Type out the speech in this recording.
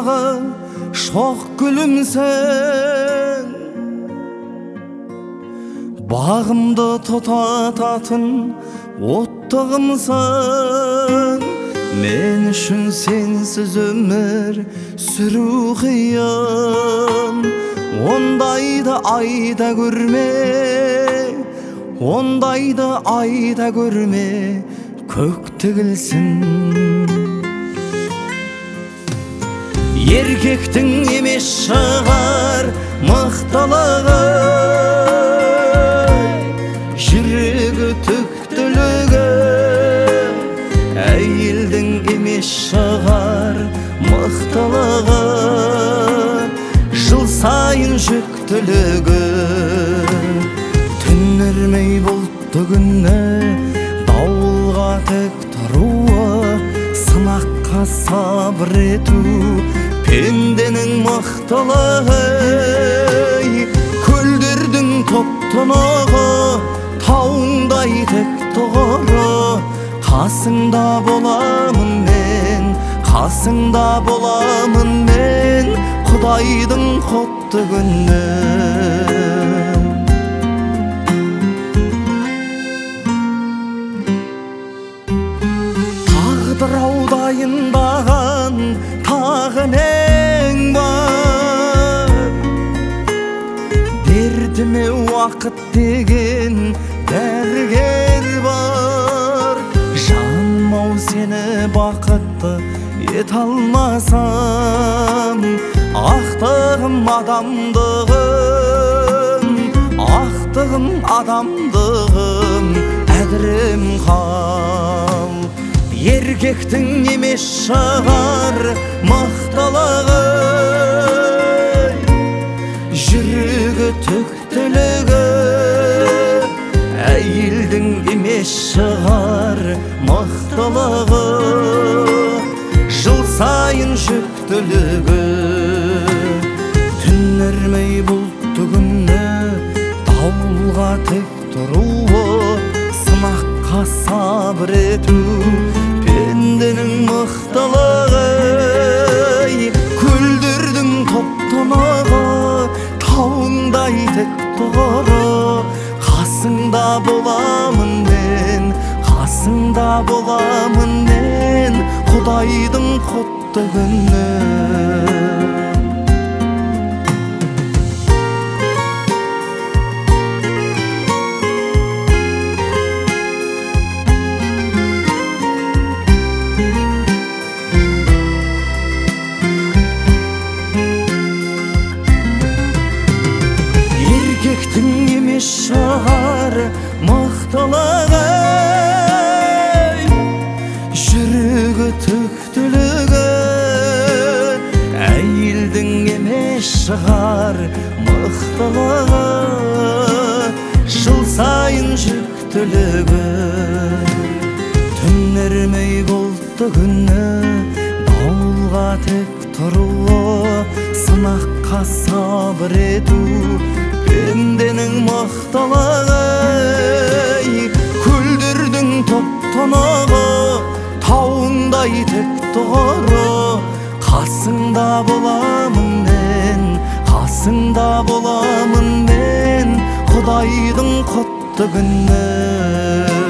дағы шоқ гүлімсің, бағымды тұтататын оттығымсың. Мен үшін сенсіз өмір сүру қиын. Ондайды айда көрме, ондайды айда көрме, көк тігілсін. Еркектің емес шығар мықтылығы, жүрегі түктілігі. Әйелдің емес шығар мықтылығы, жыл сайын жүктілігі. Түнермей бұлтты күні дауылға тек тұруы, сынаққа сабыр ету пенденің мықтылығы. Көлдердің топтынығы тауыңдай тек тұғыры, қасыңда боламын мен, қасыңда боламын мен, Құдайдың құтты күні. Тағдыр аудайындаған тағы нең бар, дертіме уақыт деген дәрігер бар. Жаным-ау, сені бақытты ете алмасам, ақтығым адамдығым, ақтығым адамдығым әдірім қал. Еркектің емес шығар мықтылығы, жүрегі түктілігі. Әйелдің емес шығар мықтылығы, жыл сайын жүктілігі. Түнермей бұлтты күні дауылға тек тұруы, сынаққа сабыр ету пенденің мықтылығы. Көлдердің топтынығы тауыңдай тек тұғыры, қасыңда боламын мен, қасыңда боламын мен, Құдайдың құтты күні. Еркектің емес шығар мықтылығы, жүрегі түктілігі. Әйелдің емес шығар мықтылығы, жыл сайын жүктілігі. Түнермей бұлтты күні дауылға тек тұруы, сынаққа сабыр ету пенденің мықтылығы. Көлдердің топтынығы тауыңдай тек тұғыры, қасыңда боламын мен, қасыңда боламын мен, Құдайдың құтты күні.